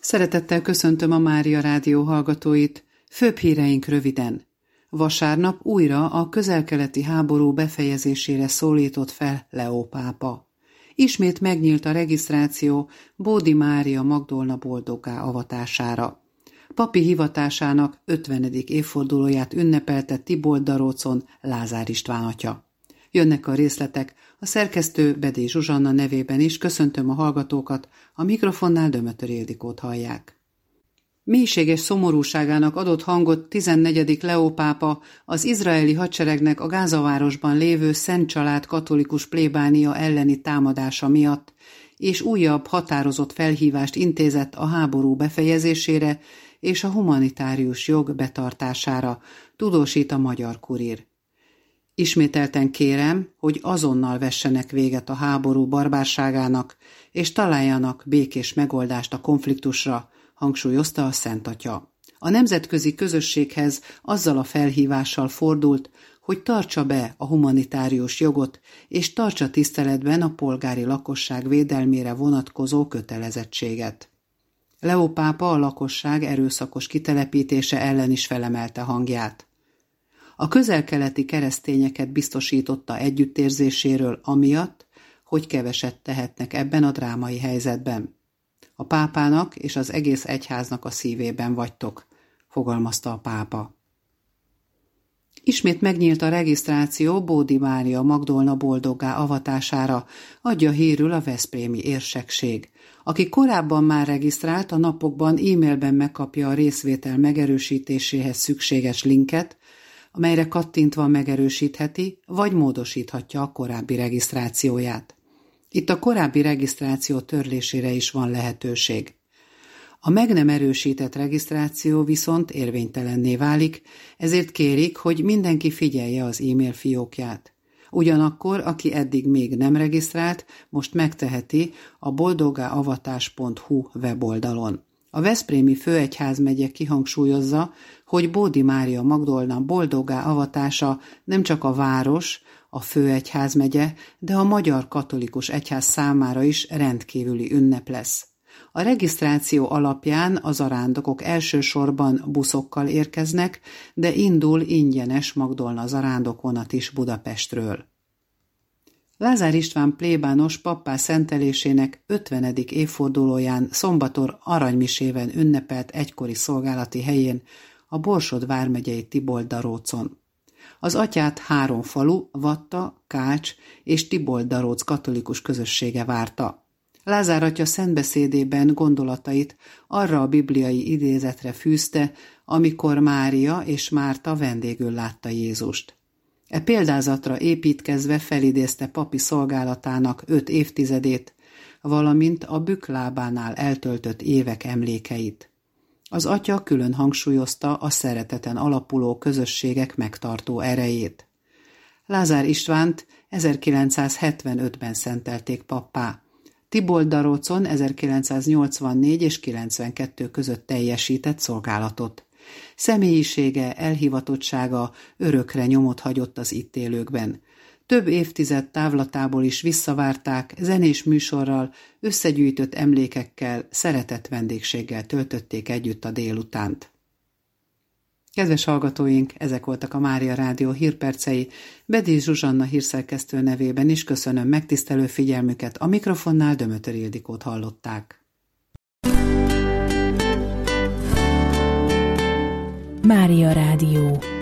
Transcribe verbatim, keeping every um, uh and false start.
Szeretettel köszöntöm a Mária Rádió hallgatóit. Főbb híreink röviden. Vasárnap újra a közel-keleti háború befejezésére szólított fel Leó pápa. Ismét megnyílt a regisztráció Bódi Mária Magdolna boldoggá avatására. Papi hivatásának ötvenedik évfordulóját ünnepelte Tibold-Darócon Lázár István atya. Jönnek a részletek, a szerkesztő Bedély Zsuzsanna nevében is köszöntöm a hallgatókat, a mikrofonnál Dömötör Ildikót hallják. Mélységes szomorúságának adott hangot tizennegyedik Leó pápa az izraeli hadseregnek a Gázavárosban lévő Szent Család katolikus plébánia elleni támadása miatt, és újabb határozott felhívást intézett a háború befejezésére és a humanitárius jog betartására, tudósít a Magyar Kurír. Ismételten kérem, hogy azonnal vessenek véget a háború barbárságának, és találjanak békés megoldást a konfliktusra, hangsúlyozta a Szent Atya. A nemzetközi közösséghez azzal a felhívással fordult, hogy tartsa be a humanitárius jogot, és tartsa tiszteletben a polgári lakosság védelmére vonatkozó kötelezettséget. Leó pápa a lakosság erőszakos kitelepítése ellen is felemelte hangját. A közel-keleti keresztényeket biztosította együttérzéséről amiatt, hogy keveset tehetnek ebben a drámai helyzetben. A pápának és az egész egyháznak a szívében vagytok, fogalmazta a pápa. Ismét megnyílt a regisztráció Bódi Mária Magdolna boldoggá avatására, adja hírül a veszprémi érsekség. Aki korábban már regisztrált, a napokban e-mailben megkapja a részvétel megerősítéséhez szükséges linket, amelyre kattintva megerősítheti, vagy módosíthatja a korábbi regisztrációját. Itt a korábbi regisztráció törlésére is van lehetőség. A meg nem erősített regisztráció viszont érvénytelenné válik, ezért kérik, hogy mindenki figyelje az e-mail fiókját. Ugyanakkor, aki eddig még nem regisztrált, most megteheti a boldogáavatás pont hu weboldalon. A veszprémi főegyházmegye kihangsúlyozza, hogy Bódi Mária Magdolna boldoggá avatása nem csak a város, a főegyházmegye, de a magyar katolikus egyház számára is rendkívüli ünnep lesz. A regisztráció alapján az zarándokok elsősorban buszokkal érkeznek, de indul ingyenes Magdolna zarándokvonat is Budapestről. Lázár István plébános pappá szentelésének ötvenedik évfordulóján szombaton aranymisében ünnepelt egykori szolgálati helyén, a Borsod vármegyei Tibold-Darócon. Az atyát három falu, Vatta, Kács és Tibold-Daróc katolikus közössége várta. Lázár atya szentbeszédében gondolatait arra a bibliai idézetre fűzte, amikor Mária és Márta vendégül látta Jézust. E példázatra építkezve felidézte papi szolgálatának öt évtizedét, valamint a Bükklábánál eltöltött évek emlékeit. Az atya külön hangsúlyozta a szereteten alapuló közösségek megtartó erejét. Lázár Istvánt ezerkilencszázhetvenötben szentelték pappá. Tibold-Darócon ezerkilencszáznyolcvannégy és kilencvenkettő között teljesített szolgálatot. Személyisége, elhivatottsága örökre nyomot hagyott az itt élőkben. Több évtized távlatából is visszavárták, zenés műsorral, összegyűjtött emlékekkel, szeretett vendégséggel töltötték együtt a délutánt. Kedves hallgatóink, ezek voltak a Mária Rádió hírpercei. Bedély Zsuzsanna hírszerkesztő nevében is köszönöm megtisztelő figyelmüket, a mikrofonnál Dömötör Ildikót hallották. Mária Rádió.